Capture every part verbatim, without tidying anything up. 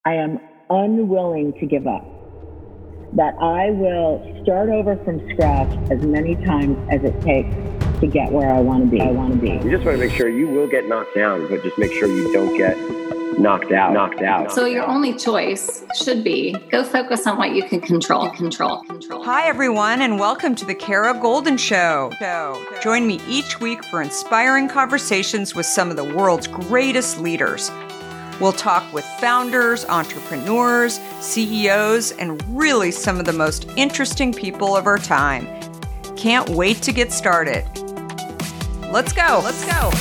I am unwilling to give up. That I will start over from scratch as many times as it takes to get where I want to be. I want to be. You just want to make sure you will get knocked down, but just make sure you don't get knocked out. Knocked out. So your only choice should be go focus on what you can control. Control. Control. Hi, everyone, and welcome to the Kara Goldin Show. Join me each week for inspiring conversations with some of the world's greatest leaders. We'll talk with founders, entrepreneurs, C E Os, and really some of the most interesting people of our time. Can't wait to get started. Let's go. Let's go.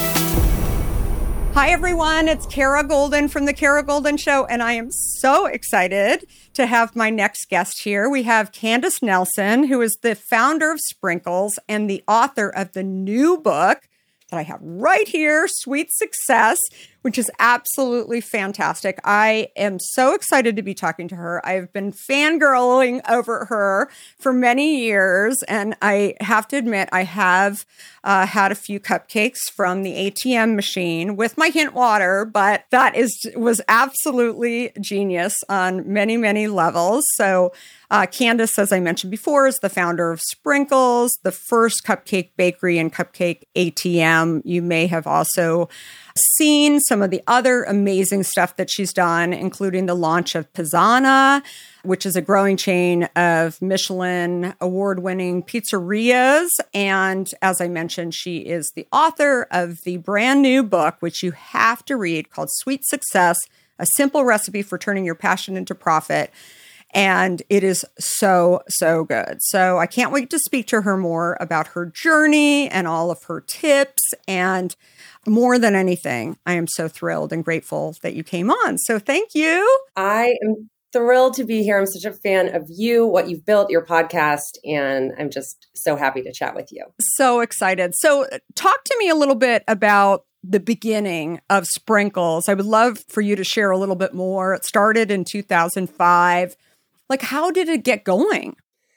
Hi, everyone. It's Kara Goldin from The Kara Goldin Show, and I am so excited to have my next guest here. We have Candace Nelson, who is the founder of Sprinkles and the author of the new book that I have right here, Sweet Success, which is absolutely fantastic. I am so excited to be talking to her. I've been fangirling over her for many years, and I have to admit, I have uh, had a few cupcakes from the A T M machine with my hint water, but that is was absolutely genius on many, many levels. So uh, Candace, as I mentioned before, is the founder of Sprinkles, the first cupcake bakery and cupcake A T M. You may have also seen some of the other amazing stuff that she's done, including the launch of Pizzana, which is a growing chain of Michelin award-winning pizzerias. And as I mentioned, she is the author of the brand new book, which you have to read, called Sweet Success, A Simple Recipe for Turning Your Passion into Profit. And it is so, so good. So I can't wait to speak to her more about her journey and all of her tips. And more than anything, I am so thrilled and grateful that you came on. So thank you. I am thrilled to be here. I'm such a fan of you, what you've built, your podcast, and I'm just so happy to chat with you. So excited. So talk to me a little bit about the beginning of Sprinkles. I would love for you to share a little bit more. It started in two thousand five. Like, how did it get going?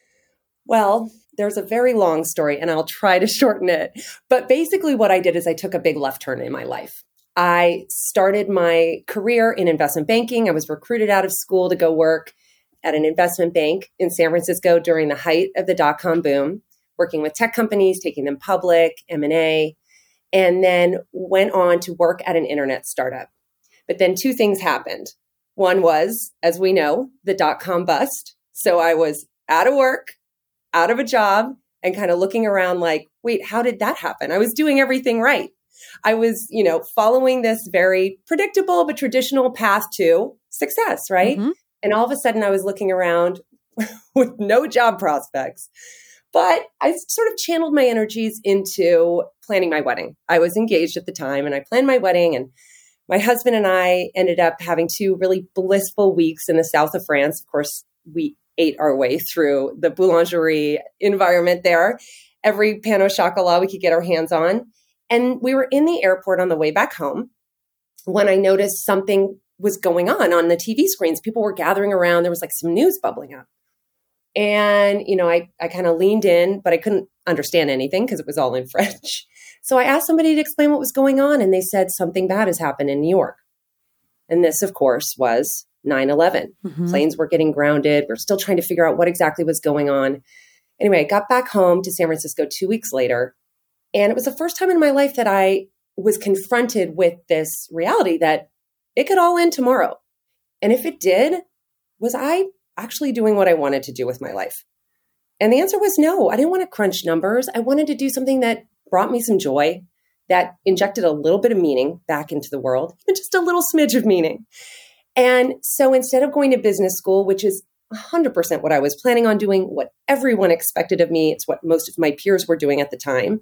Well, there's a very long story, and I'll try to shorten it. But basically what I did is I took a big left turn in my life. I started my career in investment banking. I was recruited out of school to go work at an investment bank in San Francisco during the height of the dot-com boom, working with tech companies, taking them public, M and A, and then went on to work at an internet startup. But then two things happened. One was, as we know, the dot-com bust. So I was out of work, out of a job, and kind of looking around like, wait, how did that happen? I was doing everything right. I was, you know, following this very predictable but traditional path to success, right? Mm-hmm. And all of a sudden I was looking around with no job prospects. But I sort of channeled my energies into planning my wedding. I was engaged at the time and I planned my wedding, and my husband and I ended up having two really blissful weeks in the south of France. Of course, we ate our way through the boulangerie environment there. Every pain au chocolat we could get our hands on. And we were in the airport on the way back home when I noticed something was going on on the T V screens. People were gathering around. There was like some news bubbling up. And, you know, I, I kind of leaned in, but I couldn't understand anything because it was all in French. So I asked somebody to explain what was going on, and they said something bad has happened in New York. And this, of course, was nine eleven. Mm-hmm. Planes were getting grounded. We're still trying to figure out what exactly was going on. Anyway, I got back home to San Francisco two weeks later, and it was the first time in my life that I was confronted with this reality that it could all end tomorrow. And if it did, was I actually doing what I wanted to do with my life? And the answer was no. I didn't want to crunch numbers. I wanted to do something that brought me some joy, that injected a little bit of meaning back into the world, even just a little smidge of meaning. And so instead of going to business school, which is one hundred percent what I was planning on doing, what everyone expected of me, it's what most of my peers were doing at the time,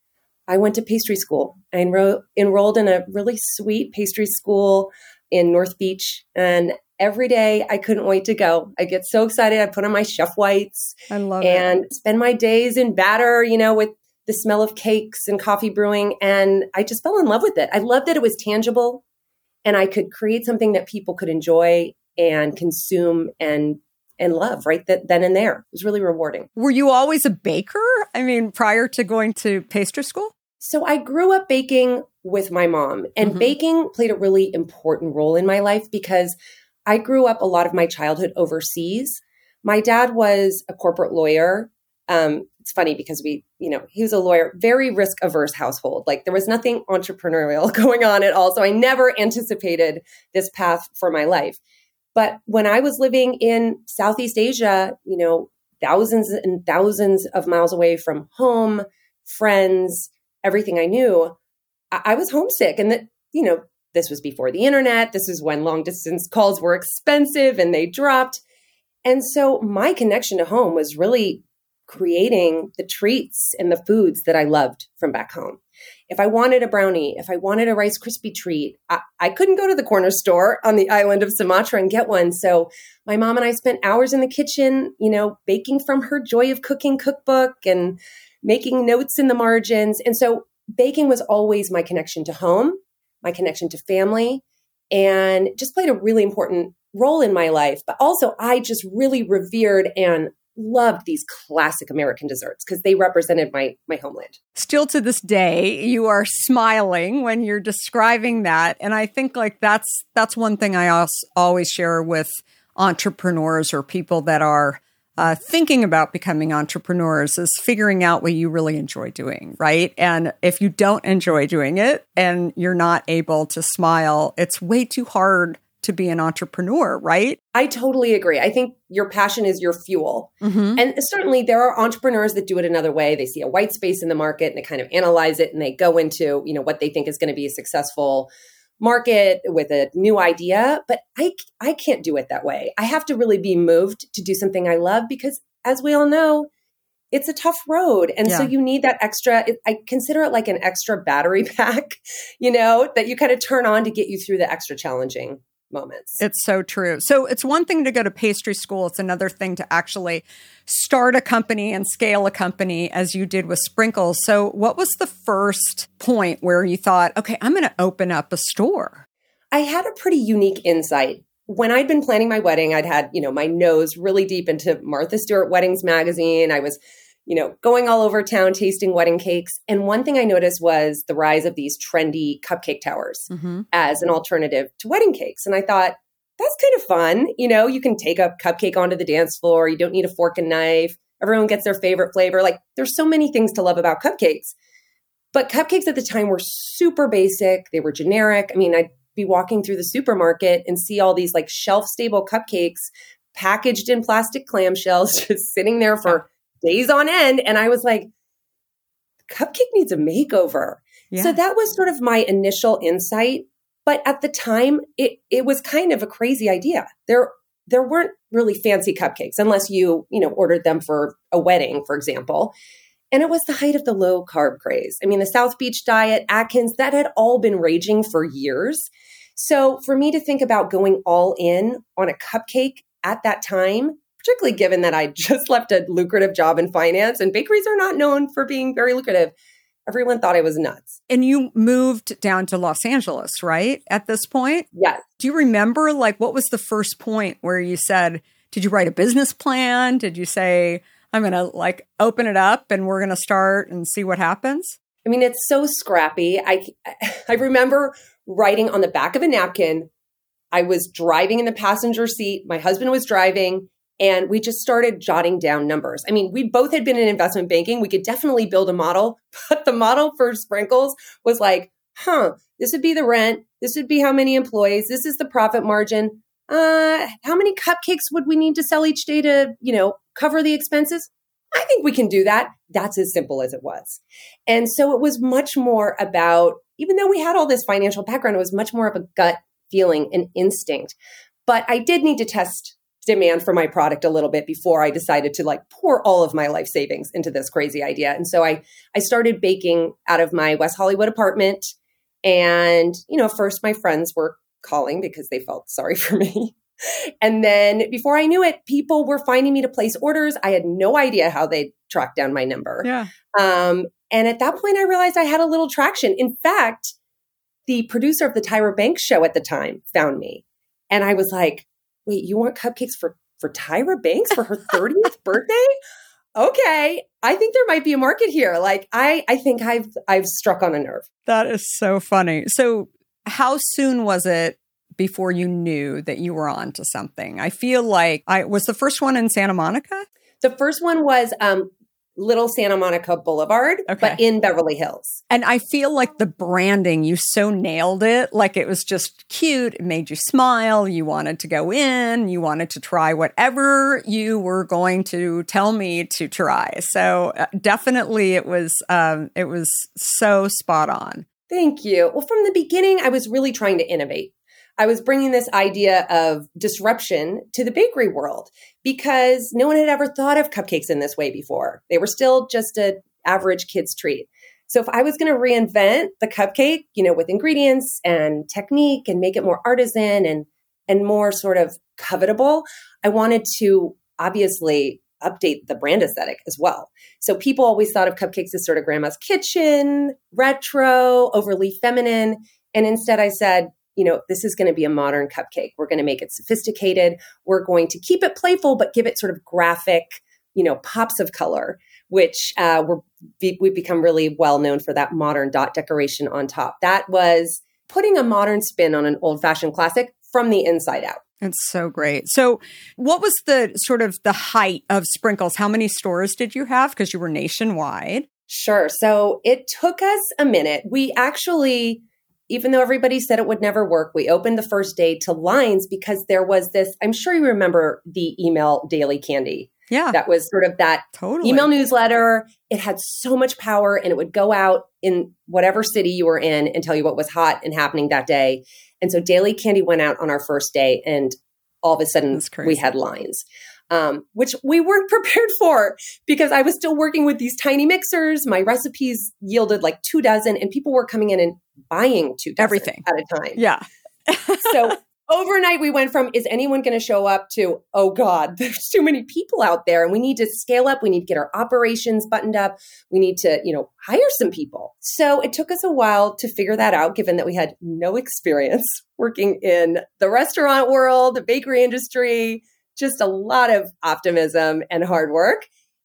I went to pastry school. I enro- enrolled in a really sweet pastry school in North Beach. And every day I couldn't wait to go. I get so excited. I put on my chef whites I love and it. spend my days in batter, you know, with the smell of cakes and coffee brewing. And I just fell in love with it. I loved that it was tangible and I could create something that people could enjoy and consume and and love right th- then and there. It was really rewarding. Were you always a baker? I mean, prior to going to pastry school? So I grew up baking with my mom, and mm-hmm. baking played a really important role in my life because I grew up a lot of my childhood overseas. My dad was a corporate lawyer. Um, it's funny because we, you know, he was a lawyer, very risk averse household. Like there was nothing entrepreneurial going on at all. So I never anticipated this path for my life. But when I was living in Southeast Asia, you know, thousands and thousands of miles away from home, friends, everything I knew, I, I was homesick. And that, you know, this was before the internet. This is when long distance calls were expensive and they dropped. And so my connection to home was really creating the treats and the foods that I loved from back home. If I wanted a brownie, if I wanted a Rice Krispie treat, I, I couldn't go to the corner store on the island of Sumatra and get one. So my mom and I spent hours in the kitchen, you know, baking from her Joy of Cooking cookbook and making notes in the margins. And so baking was always my connection to home, my connection to family, and just played a really important role in my life. But also I just really revered and loved these classic American desserts because they represented my my homeland. Still to this day, you are smiling when you're describing that. And I think like that's that's one thing I also always share with entrepreneurs or people that are uh, thinking about becoming entrepreneurs is figuring out what you really enjoy doing, right? And if you don't enjoy doing it and you're not able to smile, it's way too hard to be an entrepreneur, right? I totally agree. I think your passion is your fuel. Mm-hmm. And certainly there are entrepreneurs that do it another way. They see a white space in the market and they kind of analyze it and they go into, you know, what they think is going to be a successful market with a new idea. But I, I can't do it that way. I have to really be moved to do something I love because as we all know, it's a tough road. And yeah. so you need that extra, I consider it like an extra battery pack, you know, that you kind of turn on to get you through the extra challenging moments. It's so true. So it's one thing to go to pastry school. It's another thing to actually start a company and scale a company as you did with Sprinkles. So what was the first point where you thought, okay, I'm going to open up a store? I had a pretty unique insight. When I'd been planning my wedding, I'd had, you know, my nose really deep into Martha Stewart Weddings magazine. I was you know, going all over town, tasting wedding cakes. And one thing I noticed was the rise of these trendy cupcake towers mm-hmm. as an alternative to wedding cakes. And I thought, that's kind of fun. You know, you can take a cupcake onto the dance floor. You don't need a fork and knife. Everyone gets their favorite flavor. Like there's so many things to love about cupcakes. But cupcakes at the time were super basic. They were generic. I mean, I'd be walking through the supermarket and see all these like shelf stable cupcakes packaged in plastic clamshells, just sitting there for days on end. And I was like, cupcake needs a makeover. Yeah. So that was sort of my initial insight. But at the time, it it was kind of a crazy idea. There there weren't really fancy cupcakes unless you, you know, ordered them for a wedding, for example. And it was the height of the low carb craze. I mean, the South Beach diet, Atkins, that had all been raging for years. So for me to think about going all in on a cupcake at that time, particularly given that I just left a lucrative job in finance and bakeries are not known for being very lucrative, everyone thought I was nuts. And you moved down to Los Angeles, right? At this point? Yes. Do you remember, like, what was the first point where you said, did you write a business plan? Did you say, I'm going to like open it up and we're going to start and see what happens? I mean, it's so scrappy. I, I remember writing on the back of a napkin. I was driving in the passenger seat. My husband was driving. And we just started jotting down numbers. I mean, we both had been in investment banking. We could definitely build a model, but the model for Sprinkles was like, huh, this would be the rent. This would be how many employees. This is the profit margin. Uh, how many cupcakes would we need to sell each day to, you know, cover the expenses? I think we can do that. That's as simple as it was. And so it was much more about, even though we had all this financial background, it was much more of a gut feeling and instinct. But I did need to test demand for my product a little bit before I decided to like pour all of my life savings into this crazy idea. And so I, I started baking out of my West Hollywood apartment. And, you know, first my friends were calling because they felt sorry for me. And then before I knew it, people were finding me to place orders. I had no idea how they'd track down my number. Yeah. Um, and at that point, I realized I had a little traction. In fact, the producer of the Tyra Banks show at the time found me. And I was like, wait, you want cupcakes for, for Tyra Banks for her thirtieth birthday? Okay. I think there might be a market here. Like, I, I think I've, I've struck on a nerve. That is so funny. So how soon was it before you knew that you were on to something? I feel like I was the first one in Santa Monica. The first one was um, Little Santa Monica Boulevard, okay. but in Beverly Hills. And I feel like the branding, you so nailed it. Like it was just cute. It made you smile. You wanted to go in. You wanted to try whatever you were going to tell me to try. So uh, definitely it was, um, it was so spot on. Thank you. Well, from the beginning, I was really trying to innovate. I was bringing this idea of disruption to the bakery world because no one had ever thought of cupcakes in this way before. They were still just an average kid's treat. So if I was going to reinvent the cupcake, you know, with ingredients and technique and make it more artisan and, and more sort of covetable, I wanted to obviously update the brand aesthetic as well. So people always thought of cupcakes as sort of grandma's kitchen, retro, overly feminine. And instead I said, you know, this is going to be a modern cupcake. We're going to make it sophisticated. We're going to keep it playful, but give it sort of graphic, you know, pops of color, which uh, we're, we've become really well known for that modern dot decoration on top. That was putting a modern spin on an old fashioned classic from the inside out. It's so great. So what was the sort of the height of Sprinkles? How many stores did you have? Because you were nationwide. Sure. So it took us a minute. We actually... Even though everybody said it would never work, we opened the first day to lines because there was this, I'm sure you remember the email Daily Candy. Yeah. That was sort of that totally. Email newsletter. It had so much power and it would go out in whatever city you were in and tell you what was hot and happening that day. And so Daily Candy went out on our first day and all of a sudden we had lines. Um, which we weren't prepared for because I was still working with these tiny mixers. My recipes yielded like two dozen and people were coming in and buying two dozen everything at a time. Yeah. So overnight we went from, is anyone going to show up to, oh God, there's too many people out there and we need to scale up. We need to get our operations buttoned up. We need to, you know, hire some people. So it took us a while to figure that out, given that we had no experience working in the restaurant world, the bakery industry, just a lot of optimism and hard work,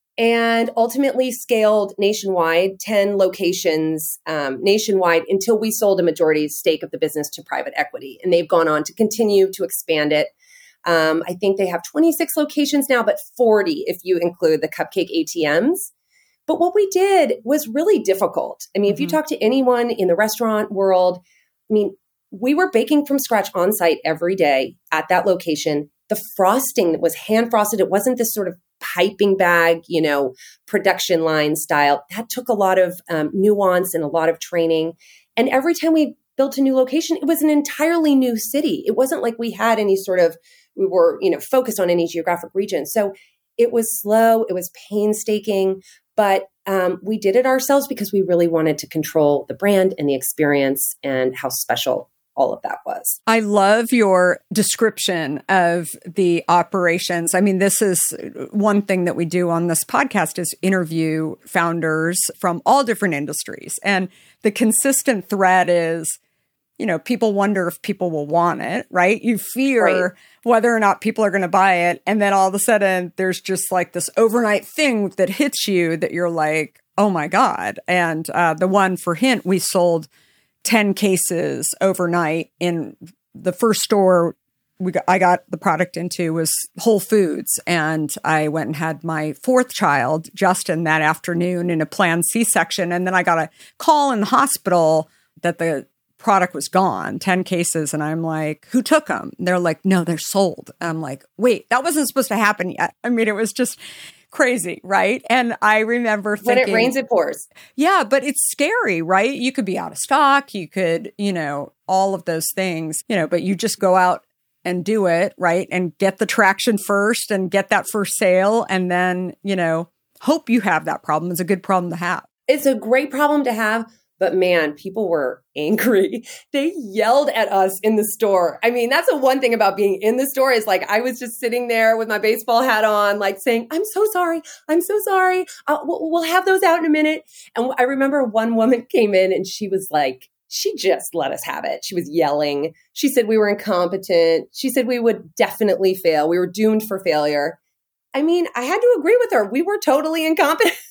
and ultimately scaled nationwide, ten locations um, nationwide until we sold a majority stake of the business to private equity. And they've gone on to continue to expand it. Um, I think they have twenty-six locations now, but forty if you include the cupcake A T Ms. But what we did was really difficult. I mean, mm-hmm. if you talk to anyone in the restaurant world, I mean, we were baking from scratch on site every day at that location. The frosting that was hand frosted, it wasn't this sort of piping bag, you know, production line style. That took a lot of um, nuance and a lot of training. And every time we built a new location, it was an entirely new city. It wasn't like we had any sort of, we were, you know, focused on any geographic region. So it was slow, it was painstaking, but um, we did it ourselves because we really wanted to control the brand and the experience and how special all of that was. I love your description of the operations. I mean, this is one thing that we do on this podcast is interview founders from all different industries. And the consistent thread is, you know, people wonder if people will want it, right? You fear right. whether or not people are going to buy it. And then all of a sudden there's just like this overnight thing that hits you that you're like, oh my God. And uh, the one for Hint, we sold ten cases overnight in the first store we got, I got the product into was Whole Foods. And I went and had my fourth child, Justin, that afternoon in a planned C-section. And then I got a call in the hospital that the product was gone, ten cases. And I'm like, who took them? And they're like, no, they're sold. I'm like, wait, that wasn't supposed to happen yet. I mean, it was just crazy, right? And I remember thinking, when it rains, it pours. Yeah, but it's scary, right? You could be out of stock. You could, you know, all of those things, you know, but you just go out and do it, right? And get the traction first and get that first sale. And then, you know, hope you have that problem. It's a good problem to have. It's a great problem to have. But man, people were angry. They yelled at us in the store. I mean, that's the one thing about being in the store is like, I was just sitting there with my baseball hat on, like saying, I'm so sorry. I'm so sorry. Uh, we'll, we'll have those out in a minute. And I remember one woman came in and she was like, she just let us have it. She was yelling. She said we were incompetent. She said we would definitely fail. We were doomed for failure. I mean, I had to agree with her. We were totally incompetent.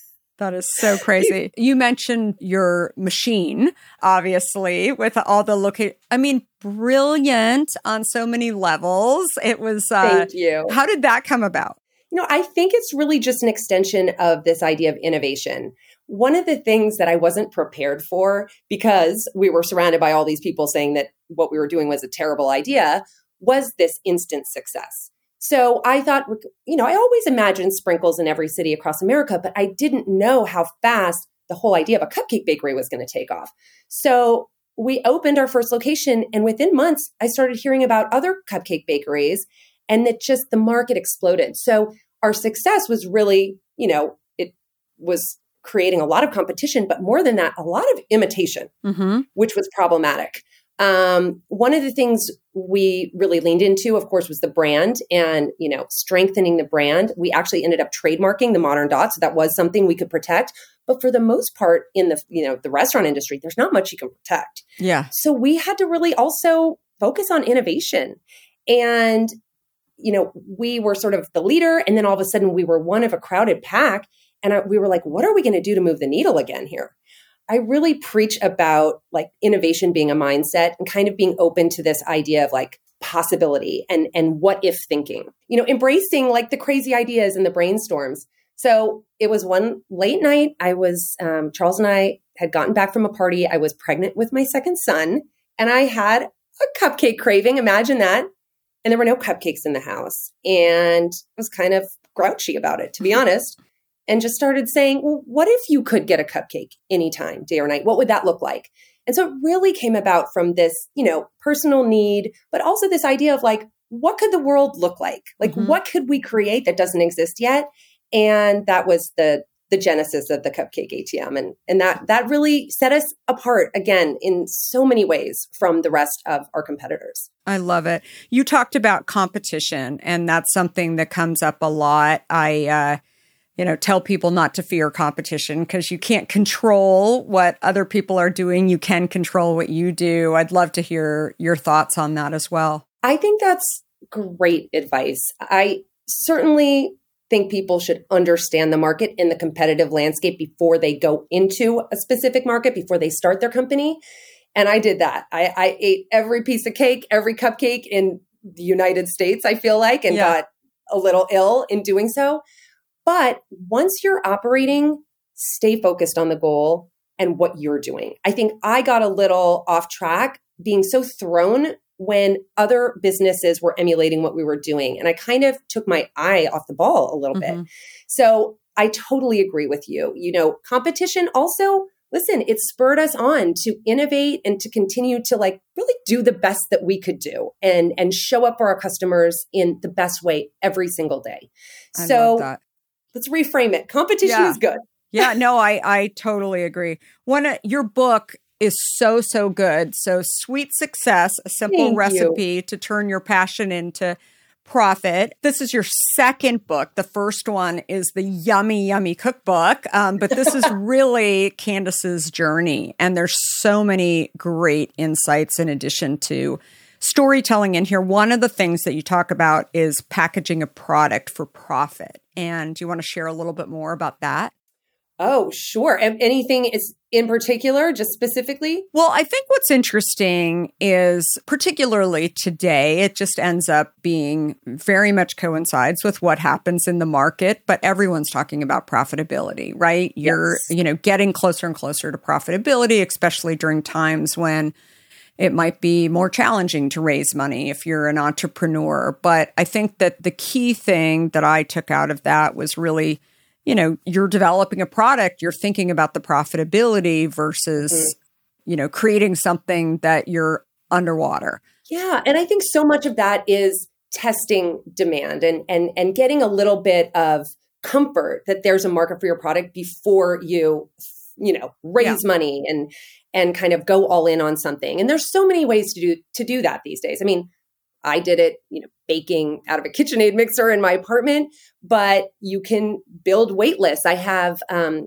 That is so crazy. You mentioned your machine, obviously, with all the location. I mean, brilliant on so many levels. It was. Uh, Thank you. How did that come about? You know, I think it's really just an extension of this idea of innovation. One of the things that I wasn't prepared for, because we were surrounded by all these people saying that what we were doing was a terrible idea, was this instant success. So I thought, you know, I always imagined sprinkles in every city across America, but I didn't know how fast the whole idea of a cupcake bakery was going to take off. So we opened our first location, and within months, I started hearing about other cupcake bakeries, and that just the market exploded. So our success was really, you know, it was creating a lot of competition, but more than that, a lot of imitation, mm-hmm. which was problematic. Um, one of the things we really leaned into, of course, was the brand and, you know, strengthening the brand. We actually ended up trademarking the Modern Dot. So that was something we could protect. But for the most part in the, you know, the restaurant industry, there's not much you can protect. Yeah. So we had to really also focus on innovation. And, you know, we were sort of the leader. And then all of a sudden we were one of a crowded pack. And I, we were like, what are we going to do to move the needle again here? I really preach about like innovation being a mindset and kind of being open to this idea of like possibility and, and what if thinking, you know, embracing like the crazy ideas and the brainstorms. So it was one late night. I was, um, Charles and I had gotten back from a party. I was pregnant with my second son and I had a cupcake craving. Imagine that. And there were no cupcakes in the house. And I was kind of grouchy about it, to be honest. And just started saying, well, what if you could get a cupcake anytime, day or night? What would that look like? And so it really came about from this, you know, personal need, but also this idea of like, what could the world look like? Like, mm-hmm. what could we create that doesn't exist yet? And that was the the genesis of the Cupcake A T M. And, and that that really set us apart, again, in so many ways from the rest of our competitors. I love it. You talked about competition, and that's something that comes up a lot. I, uh, you know, tell people not to fear competition because you can't control what other people are doing. You can control what you do. I'd love to hear your thoughts on that as well. I think that's great advice. I certainly think people should understand the market and the competitive landscape before they go into a specific market, before they start their company. And I did that. I, I ate every piece of cake, every cupcake in the United States, I feel like, and yeah. got a little ill in doing so. But once you're operating, stay focused on the goal and what you're doing. I think I got a little off track being so thrown when other businesses were emulating what we were doing. And I kind of took my eye off the ball a little mm-hmm. bit. So I totally agree with you. You know, competition also, listen, it spurred us on to innovate and to continue to like really do the best that we could do and, and show up for our customers in the best way every single day. I so love that. Let's reframe it. Competition yeah. is good. yeah, no, I, I totally agree. One, uh, your book is so, so good. So Sweet Success, a simple Thank recipe you. to turn your passion into profit. This is your second book. The first one is the Yummy, Yummy Cookbook. Um, but this is really Candace's journey. And there's so many great insights in addition to storytelling in here. One of the things that you talk about is packaging a product for profit. And do you want to share a little bit more about that? Oh, sure. Anything is in particular, just specifically? Well, I think what's interesting is particularly today, it just ends up being very much coincides with what happens in the market, but everyone's talking about profitability, right? You're, yes. you know, getting closer and closer to profitability, especially during times when it might be more challenging to raise money if you're an entrepreneur. But I think that the key thing that I took out of that was really, you know, you're developing a product, you're thinking about the profitability versus, mm-hmm. you know, creating something that you're underwater. Yeah. And I think so much of that is testing demand and and and getting a little bit of comfort that there's a market for your product before you, you know, raise yeah. money and and kind of go all in on something. And there's so many ways to do to do that these days. I mean, I did it, you know, baking out of a KitchenAid mixer in my apartment, but you can build wait lists. I have, um,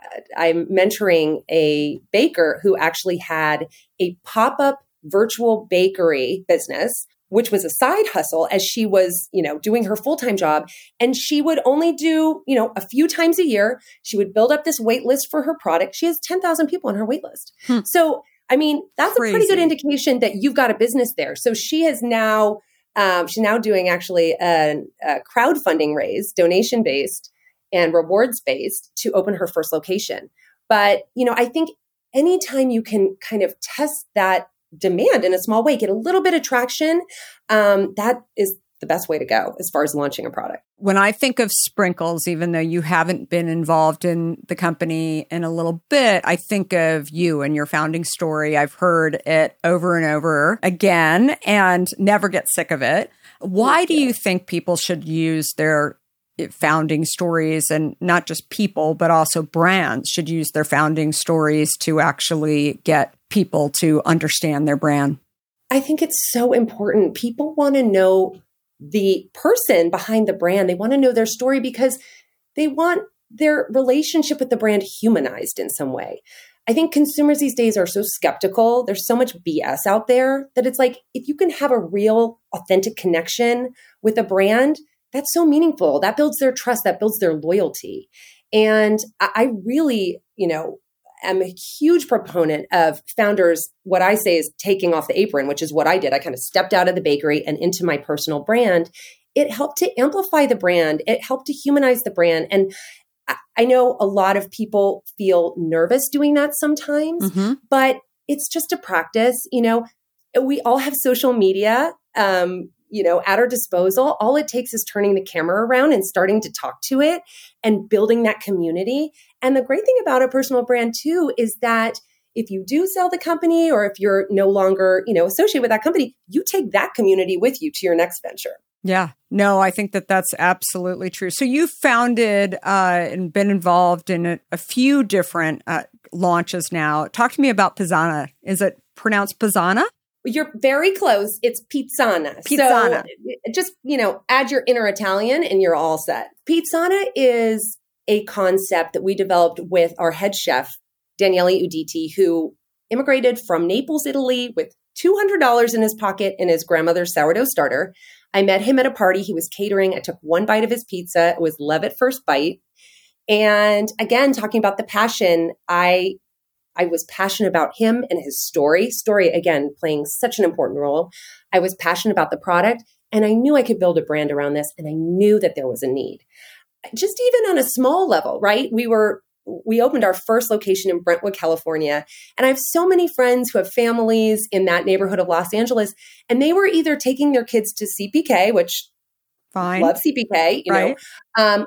I'm mentoring a baker who actually had a pop-up virtual bakery business which was a side hustle as she was, you know, doing her full-time job. And she would only do, you know, a few times a year. She would build up this wait list for her product. She has ten thousand people on her wait list. Hmm. So, I mean, that's Crazy. a pretty good indication that you've got a business there. So she has now, um, she's now doing actually a, a crowdfunding raise, donation-based and rewards-based to open her first location. But, you know, I think anytime you can kind of test that demand in a small way, get a little bit of traction, um, that is the best way to go as far as launching a product. When I think of Sprinkles, even though you haven't been involved in the company in a little bit, I think of you and your founding story. I've heard it over and over again and never get sick of it. Why do you think people should use their founding stories, and not just people, but also brands should use their founding stories to actually get people to understand their brand? I think it's so important. People want to know the person behind the brand. They want to know their story because they want their relationship with the brand humanized in some way. I think consumers these days are so skeptical. There's so much B S out there that it's like, if you can have a real, authentic connection with a brand, that's so meaningful. That builds their trust. That builds their loyalty. And I really, you know, am a huge proponent of founders. What I say is taking off the apron, which is what I did. I kind of stepped out of the bakery and into my personal brand. It helped to amplify the brand. It helped to humanize the brand. And I know a lot of people feel nervous doing that sometimes, mm-hmm. but it's just a practice. You know, we all have social media. Um, you know, at our disposal. All it takes is turning the camera around and starting to talk to it and building that community. And the great thing about a personal brand too is that if you do sell the company, or if you're no longer, you know, associated with that company, you take that community with you to your next venture. Yeah, no, I think that that's absolutely true. So you've founded uh, and been involved in a, a few different uh, launches now. Talk to me about Pizzana. Is it pronounced Pizzana? You're very close. It's Pizzana. Pizzana. So just, you know, add your inner Italian and you're all set. Pizzana is a concept that we developed with our head chef, Daniele Uditi, who immigrated from Naples, Italy with two hundred dollars in his pocket and his grandmother's sourdough starter. I met him at a party. He was catering. I took one bite of his pizza. It was love at first bite. And again, talking about the passion, I I was passionate about him and his story. Story, again, playing such an important role. I was passionate about the product, and I knew I could build a brand around this, and I knew that there was a need. Just even on a small level, right? We were we opened our first location in Brentwood, California, and I have so many friends who have families in that neighborhood of Los Angeles, and they were either taking their kids to C P K, which Fine. love C P K, you right. know, um,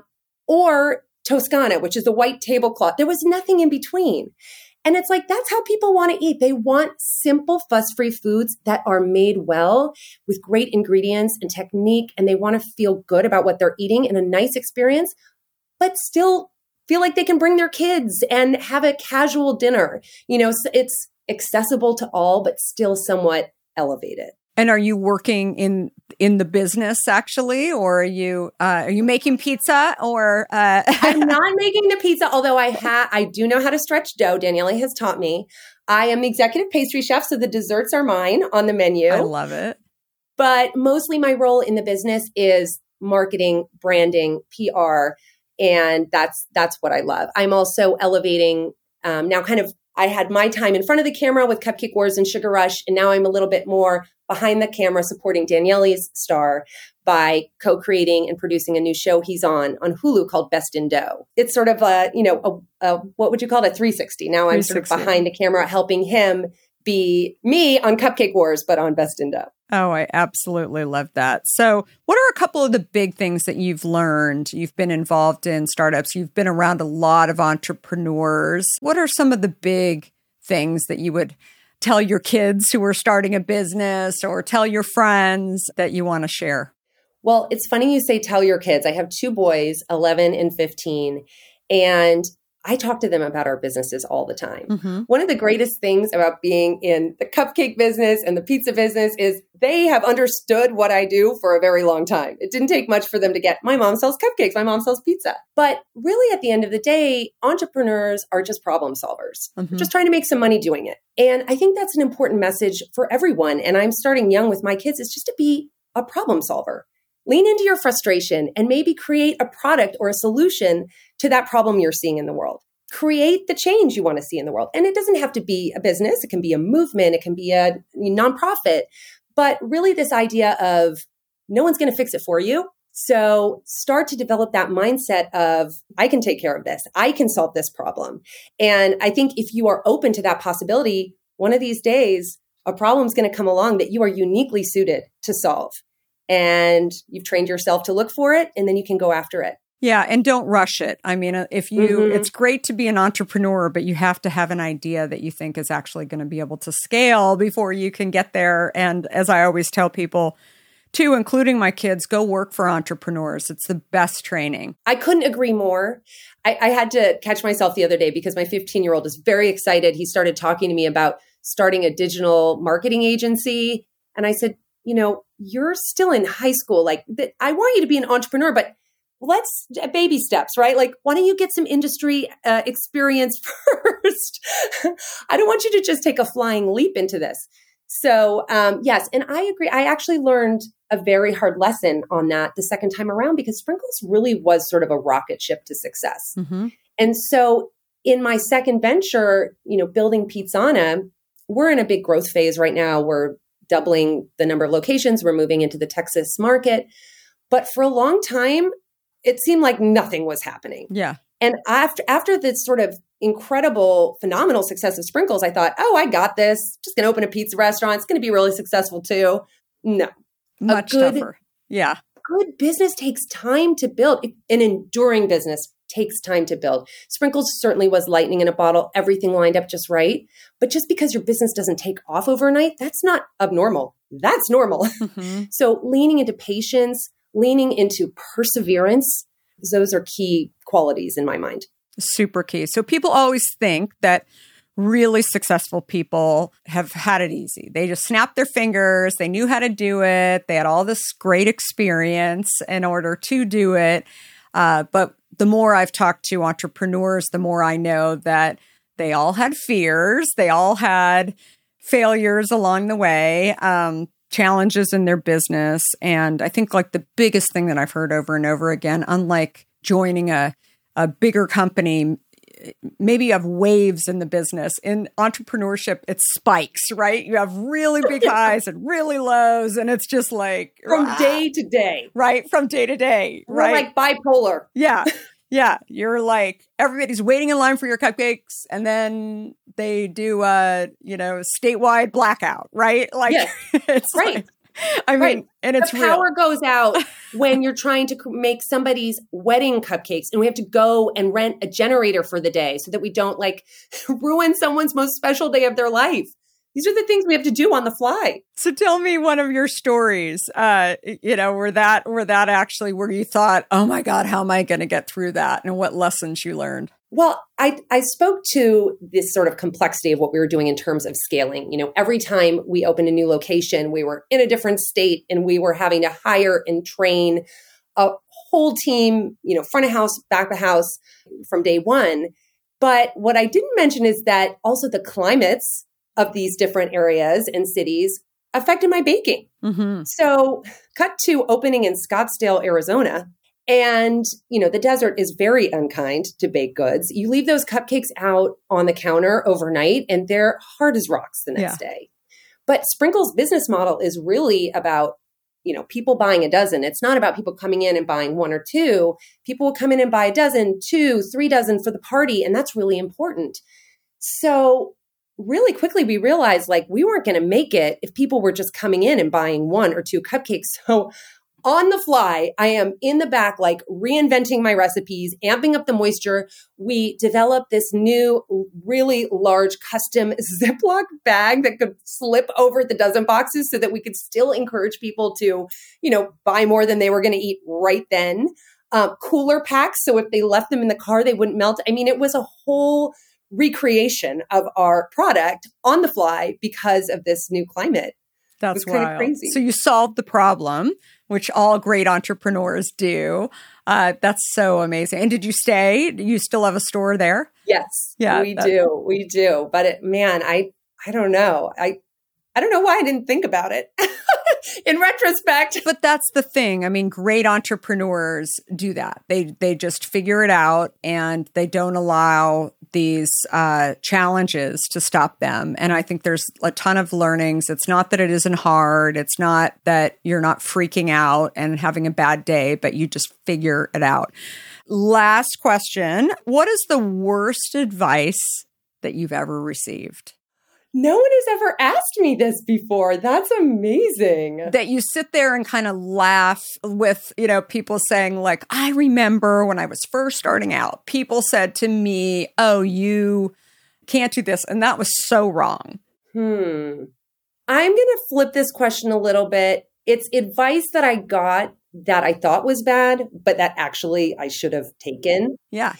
or Toscana, which is the white tablecloth. There was nothing in between. And it's like, that's how people want to eat. They want simple, fuss-free foods that are made well with great ingredients and technique. And they want to feel good about what they're eating in a nice experience, but still feel like they can bring their kids and have a casual dinner. You know, so it's accessible to all, but still somewhat elevated. And are you working in in the business actually, or are you uh, are you making pizza? Or uh... I'm not making the pizza, although I ha I do know how to stretch dough. Daniele has taught me. I am the executive pastry chef, so the desserts are mine on the menu. I love it. But mostly my role in the business is marketing, branding, P R, and that's that's what I love. I'm also elevating um, now. Kind of, I had my time in front of the camera with Cupcake Wars and Sugar Rush, and now I'm a little bit more behind the camera supporting Daniele's star by co-creating and producing a new show he's on on Hulu called Best in Dough. It's sort of a, you know, a, a what would you call it, a three sixty. Now I'm sort of behind the camera helping him be me on Cupcake Wars, but on Best in Dough. Oh, I absolutely love that. So what are a couple of the big things that you've learned? You've been involved in startups. You've been around a lot of entrepreneurs. What are some of the big things that you would tell your kids who are starting a business, or tell your friends that you want to share? Well, it's funny you say tell your kids. I have two boys, eleven and fifteen. And I talk to them about our businesses all the time. Mm-hmm. One of the greatest things about being in the cupcake business and the pizza business is they have understood what I do for a very long time. It didn't take much for them to get, my mom sells cupcakes, my mom sells pizza. But really at the end of the day, entrepreneurs are just problem solvers. Mm-hmm. They're just trying to make some money doing it. And I think that's an important message for everyone. And I'm starting young with my kids, is just to be a problem solver. Lean into your frustration and maybe create a product or a solution to that problem you're seeing in the world. Create the change you want to see in the world. And it doesn't have to be a business. It can be a movement. It can be a nonprofit. But really this idea of no one's going to fix it for you. So start to develop that mindset of, I can take care of this. I can solve this problem. And I think if you are open to that possibility, one of these days, a problem is going to come along that you are uniquely suited to solve. And you've trained yourself to look for it, and then you can go after it. Yeah. And don't rush it. I mean, if you, Mm-hmm. it's great to be an entrepreneur, but you have to have an idea that you think is actually going to be able to scale before you can get there. And as I always tell people too, including my kids, go work for entrepreneurs. It's the best training. I couldn't agree more. I, I had to catch myself the other day because my fifteen-year-old is very excited. He started talking to me about starting a digital marketing agency. And I said, you know, you're still in high school. Like, I want you to be an entrepreneur, but let's baby steps, right? Like, why don't you get some industry uh, experience first? I don't want you to just take a flying leap into this. So, um, yes, and I agree. I actually learned a very hard lesson on that the second time around, because Sprinkles really was sort of a rocket ship to success. Mm-hmm. And so in my second venture, you know, building Pizzana, we're in a big growth phase right now. We're doubling the number of locations. We're moving into the Texas market. But for a long time, it seemed like nothing was happening. Yeah. And after after this sort of incredible, phenomenal success of Sprinkles, I thought, oh, I got this. Just going to open a pizza restaurant. It's going to be really successful too. No. Much good, tougher. Yeah. Good business takes time to build. An enduring business takes time to build. Sprinkles certainly was lightning in a bottle, everything lined up just right. But just because your business doesn't take off overnight, that's not abnormal. That's normal. Mm-hmm. So leaning into patience, leaning into perseverance, those are key qualities in my mind. Super key. So people always think that really successful people have had it easy. They just snapped their fingers. They knew how to do it. They had all this great experience in order to do it. Uh, but the more I've talked to entrepreneurs, the more I know that they all had fears. They all had failures along the way, um, challenges in their business. And I think like the biggest thing that I've heard over and over again, unlike joining a, a bigger company, maybe you have waves in the business. In entrepreneurship, it spikes, right? You have really big highs and really lows, and it's just like from ah, day to day, right? From day to day, We're right? like bipolar. Yeah, yeah. You're like everybody's waiting in line for your cupcakes, and then they do a you know statewide blackout, right? Like yes. it's right. Like, I mean, right. and it's the power real. goes out when you're trying to make somebody's wedding cupcakes, and we have to go and rent a generator for the day so that we don't like ruin someone's most special day of their life. These are the things we have to do on the fly. So tell me one of your stories, uh, you know, where that, where that actually, where you thought, oh my God, how am I going to get through that? And what lessons you learned? Well, I, I spoke to this sort of complexity of what we were doing in terms of scaling. You know, every time we opened a new location, we were in a different state and we were having to hire and train a whole team, you know, front of house, back of house from day one. But what I didn't mention is that also the climates of these different areas and cities affected my baking. Mm-hmm. So cut to opening in Scottsdale, Arizona. And, you know, the desert is very unkind to baked goods. You leave those cupcakes out on the counter overnight and they're hard as rocks the next yeah. day. But Sprinkles' business model is really about, you know, people buying a dozen. It's not about people coming in and buying one or two. People will come in and buy a dozen, two, three dozen for the party. And that's really important. So really quickly, we realized like we weren't going to make it if people were just coming in and buying one or two cupcakes. So on the fly, I am in the back, like reinventing my recipes, amping up the moisture. We developed this new, really large custom Ziploc bag that could slip over the dozen boxes so that we could still encourage people to, you know, buy more than they were going to eat right then. um, cooler packs. So if they left them in the car, they wouldn't melt. I mean, it was a whole recreation of our product on the fly because of this new climate. That's kind wild. of crazy. So you solved the problem, which all great entrepreneurs do. Uh, that's so amazing. And did you stay? Do you still have a store there? Yes, yeah, we do. We do. But it, man, I, I don't know. I, I don't know why I didn't think about it in retrospect. But that's the thing. I mean, great entrepreneurs do that. They, they just figure it out and they don't allow these uh, challenges to stop them. And I think there's a ton of learnings. It's not that it isn't hard. It's not that you're not freaking out and having a bad day, but you just figure it out. Last question. What is the worst advice that you've ever received? No one has ever asked me this before. That's amazing. That you sit there and kind of laugh with, you know, people saying like, I remember when I was first starting out, people said to me, oh, you can't do this. And that was so wrong. Hmm. I'm going to flip this question a little bit. It's advice that I got that I thought was bad, but that actually I should have taken. Yeah.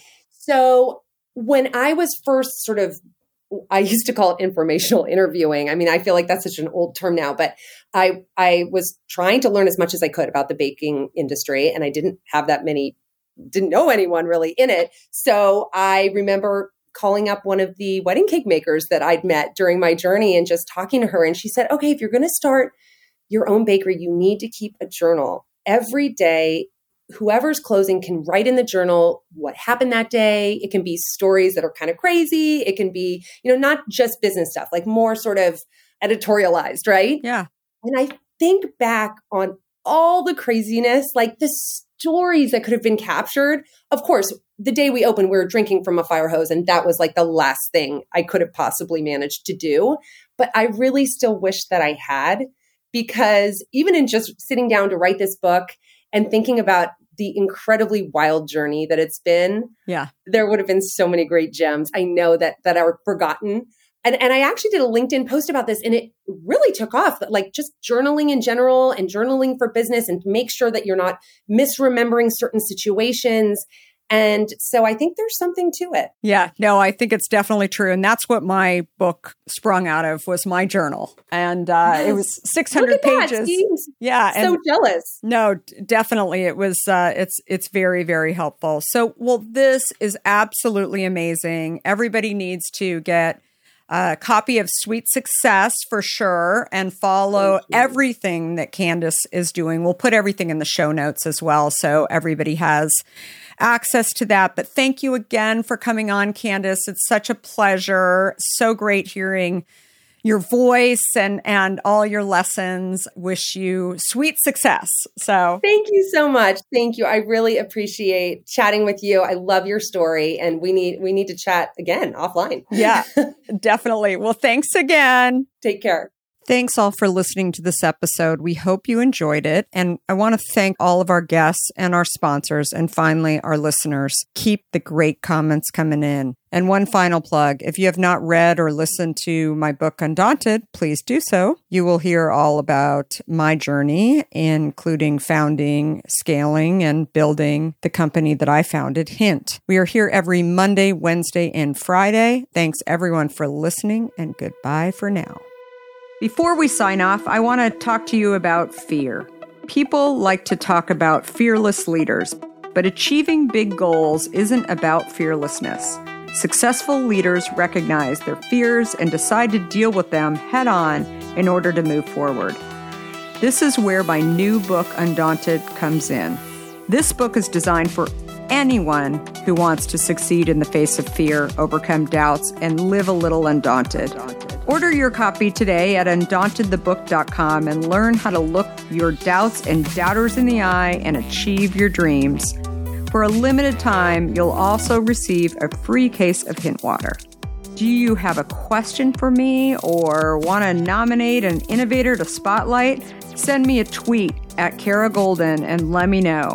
So when I was first sort of I used to call it informational interviewing. I mean, I feel like that's such an old term now, but I I was trying to learn as much as I could about the baking industry, and I didn't have that many, didn't know anyone really in it. So I remember calling up one of the wedding cake makers that I'd met during my journey and just talking to her. And she said, okay, if you're going to start your own bakery, you need to keep a journal every day. Whoever's closing can write in the journal what happened that day. It can be stories that are kind of crazy. It can be, you know, not just business stuff, like more sort of editorialized, right? Yeah. And I think back on all the craziness, like the stories that could have been captured. Of course, the day we opened, we were drinking from a fire hose, and that was like the last thing I could have possibly managed to do. But I really still wish that I had, because even in just sitting down to write this book and thinking about the incredibly wild journey that it's been, yeah, there would have been so many great gems. I know that that are forgotten. And, and I actually did a LinkedIn post about this, and it really took off, like just journaling in general and journaling for business, and make sure that you're not misremembering certain situations. And so I think there's something to it. Yeah, no, I think it's definitely true. And that's what my book sprung out of, was my journal. And uh, yes. It was six hundred pages. Yeah. So and jealous. No, definitely. It was, uh, it's, it's very, very helpful. So, well, this is absolutely amazing. Everybody needs to get a copy of Sweet Success for sure, and follow everything that Candace is doing. We'll put everything in the show notes as well, so everybody has access to that. But thank you again for coming on, Candace. It's such a pleasure. So great hearing your voice and, and all your lessons. Wish you sweet success. So thank you so much. Thank you. I really appreciate chatting with you. I love your story, and we need, we need to chat again offline. Yeah, definitely. Well, thanks again. Take care. Thanks all for listening to this episode. We hope you enjoyed it. And I want to thank all of our guests and our sponsors, and finally, our listeners. Keep the great comments coming in. And one final plug, if you have not read or listened to my book, Undaunted, please do so. You will hear all about my journey, including founding, scaling, and building the company that I founded, Hint. We are here every Monday, Wednesday, and Friday. Thanks everyone for listening, and goodbye for now. Before we sign off, I want to talk to you about fear. People like to talk about fearless leaders, but achieving big goals isn't about fearlessness. Successful leaders recognize their fears and decide to deal with them head on in order to move forward. This is where my new book, Undaunted, comes in. This book is designed for anyone who wants to succeed in the face of fear, overcome doubts, and live a little undaunted. Order your copy today at undaunted the book dot com and learn how to look your doubts and doubters in the eye and achieve your dreams. For a limited time, you'll also receive a free case of Hint water. Do you have a question for me or want to nominate an innovator to spotlight? Send me a tweet at Kara Goldin and let me know.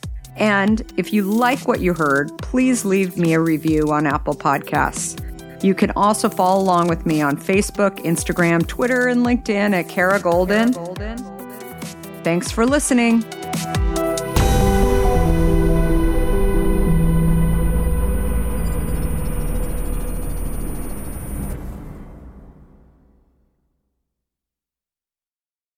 And if you like what you heard, please leave me a review on Apple Podcasts. You can also follow along with me on Facebook, Instagram, Twitter, and LinkedIn at Kara Goldin. Thanks for listening.